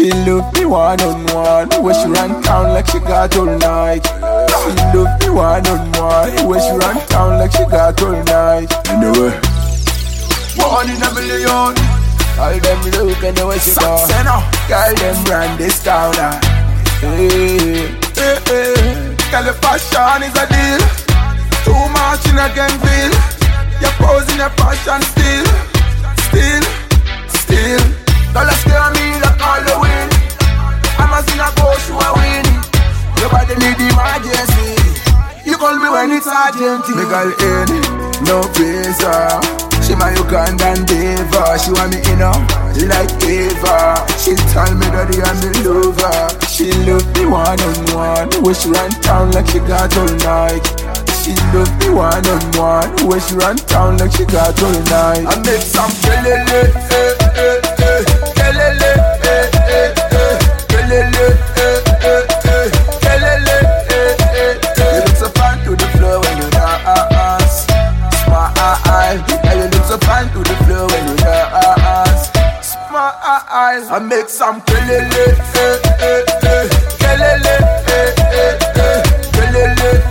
She love me one-on-one, where she run town like she got all night. She love me one-on-one, where she run town like she got all night. Anyway, 1 in a million. All them look and the way she go. Girl them run this town. Hey, hey, hey. Girl the fashion is a deal. Too much in a gang feel. You're posing your fashion still. Girl scare me like Halloween. I'm a sinner ghost, you a win. Your body need emergency. You call me when it's urgent. Me girl in, no visa. She my Ugandan diva. She want me in her, like Eva. She tell me that I'm the lover. She love me one-on-one, where she run town like she got all night. She love me one-on-one, where she run town like she got all night. I make some kelele, kelele, kelele, kelele. You look so fine to the floor when you dance. Smile, you look so fine to the floor when you dance. Smile, I make some kelele, kelele, kelele.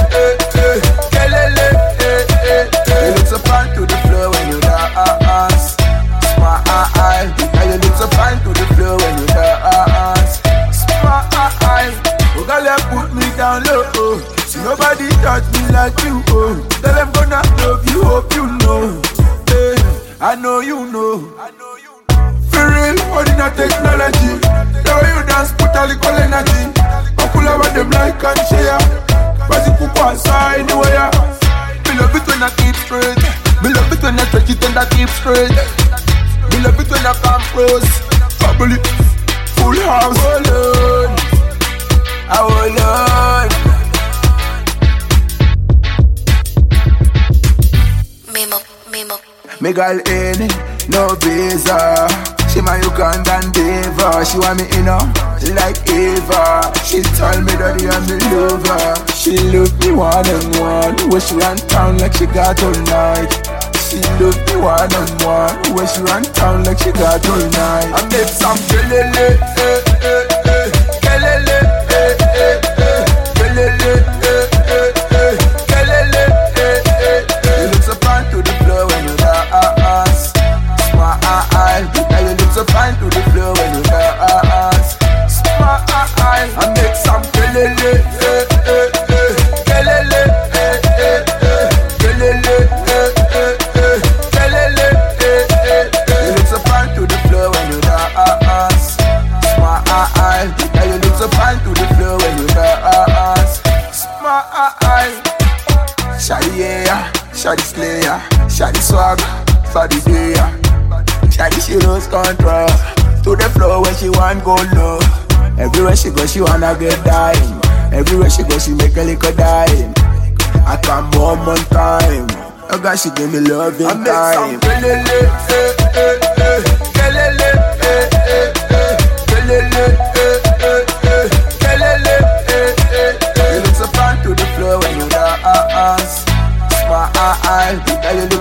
You look so fine to the floor when you dance. Smile, you look so fine to the floor when you dance. Smile, oh girl, you put me down low. See nobody touch me like you. Oh, tell them gonna love you, hope you know. Hey, I know you know. For real, ordinary technology. The way you dance, put a little energy. Popular about them like and share. But you put one side anywhere. Me love it when I keep straight. Me love it when I touch it and I keep straight. Me love it when I come close. Bubble it, full house. Hold on, hold on. Mimo. Me girl in, no visa. She my Ugandan diva. She want me in her, like Eva. She tell me that I'm the lover. She love me one-on-one, where she run town like she got all night. She love me one-on-one, where she run town like she got all night. I make some kelele, kelele, kelele, kelele. You look so fine to the floor when you dance. Smile, you look so fine to the floor when you dance. Smile, I make some kelele, kelele, kelele, kelele. You look so fine to the floor when you dance. Smile, you look so fine to the floor when you dance. Smile. Shawty yeah, shawty slayer, shawty swag, for the day. Shawty she lose control, to the floor when she want go low. Everywhere she go she wanna get dime. Everywhere she go she make a little dime. I come home on time. Oh God, she give me love in time. Kelele, kelele, kelele, kelele. You look so fine to the floor when you dance. Smile, you look